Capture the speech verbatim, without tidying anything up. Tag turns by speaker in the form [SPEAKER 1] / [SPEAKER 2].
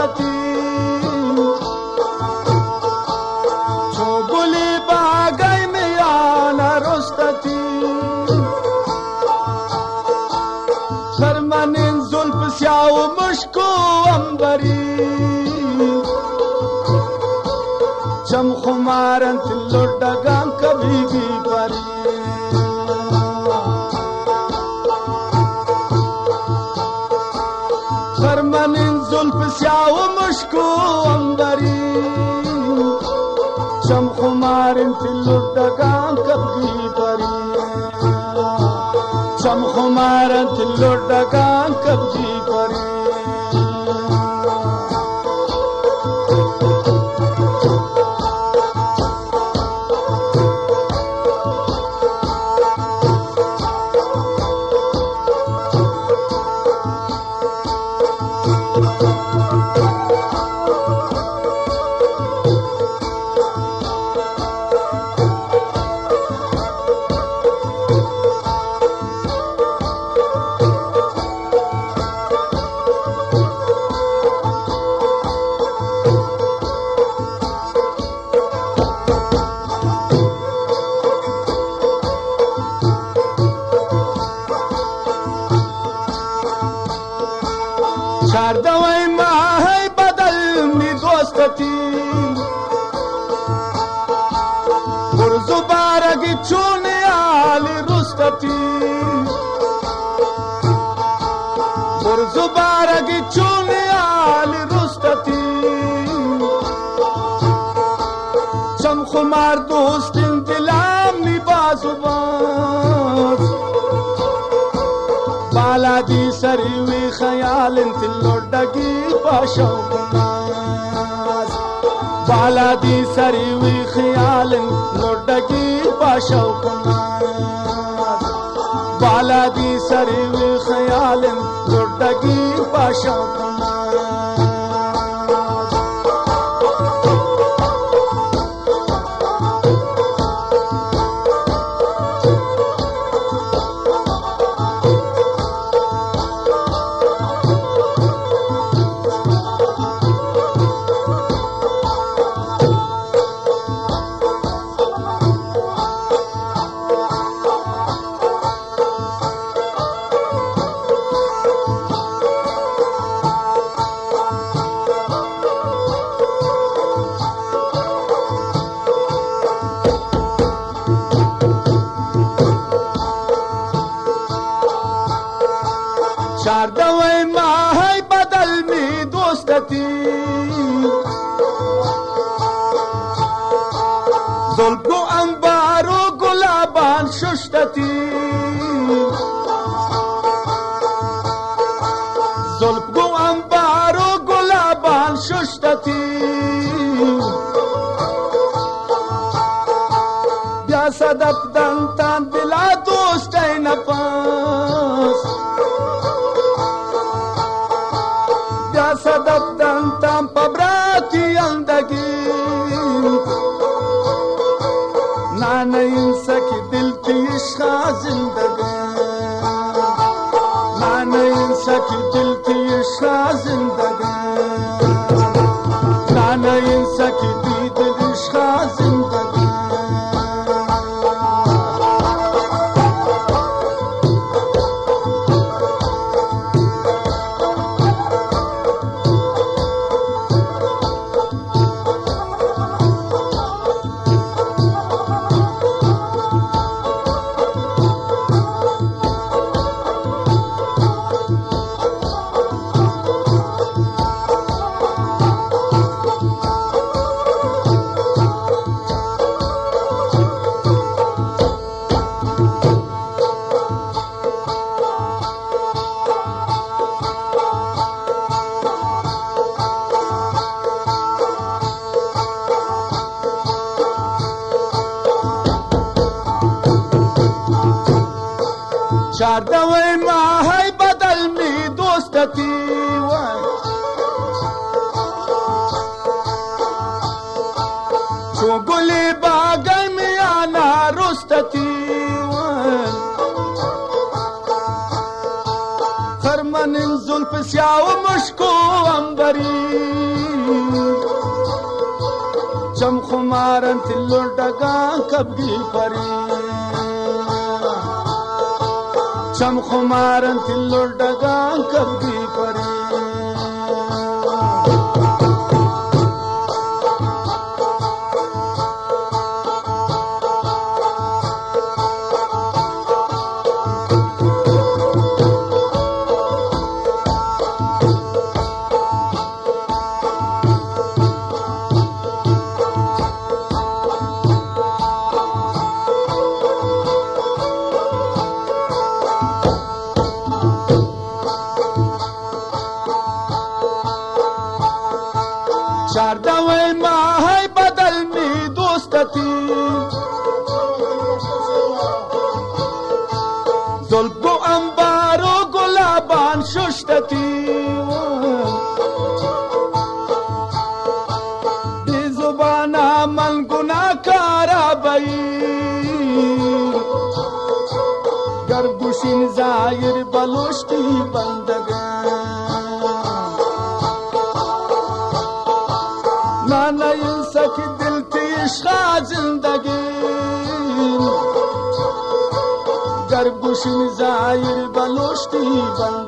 [SPEAKER 1] رستتی چو گلی باغی میان رستتی سر من این زلف سیاه و مشک و عنبری چم خمارن لردگان کبھی بھی پری سر من این زلف سیاه و مشک و عنبری چم خمارن لردگان کبھی پری چم خمارن لردگان کبھی پری چاردوی ماهی بدل می دوستتی برزو بارگی چونی آلی رستتی برزو بارگی چونی آلی رستتی چم خمار دوستین دلم می بازو باز بالا دی سری وی خیال انت لردگی پاشو کناز بالا دی سری وی خیال لردگی پاشو کناز بالا دی سری وی خیال لردگی پاشو کناز چاردوی ماهی بدل می دوستتی زلگو انبار و گلابان ششتتی زلگو انبار و گلابان ششتتی بیا صدف دنتان دلا دوستی نپاس صدف دنتم پبراتی اندگی نانا انسا کی دل کی عشقا زندگی نانا انسا کی دل کی عشقا زندگی نانا انسا کی دل عشقا زندگی چاردوی ماهی بدل می دوستتی چو گلی باغی میان رستتی خرمن من زلف سیاه و مشک و عنبری چم خمارن تلور ڈگان کبگی پری چم خمارن تلور ڈگان کبگی پری چاردوی ماهی بدل می دوستتی زلف و عنبر و گلابان ششتتی بی زبان من گناهکار بی گر گوشین زایر بلوشتی بندگان نانا انسک دل تی عشقا زندگی گر گوشین زایر بلوشتی بندگان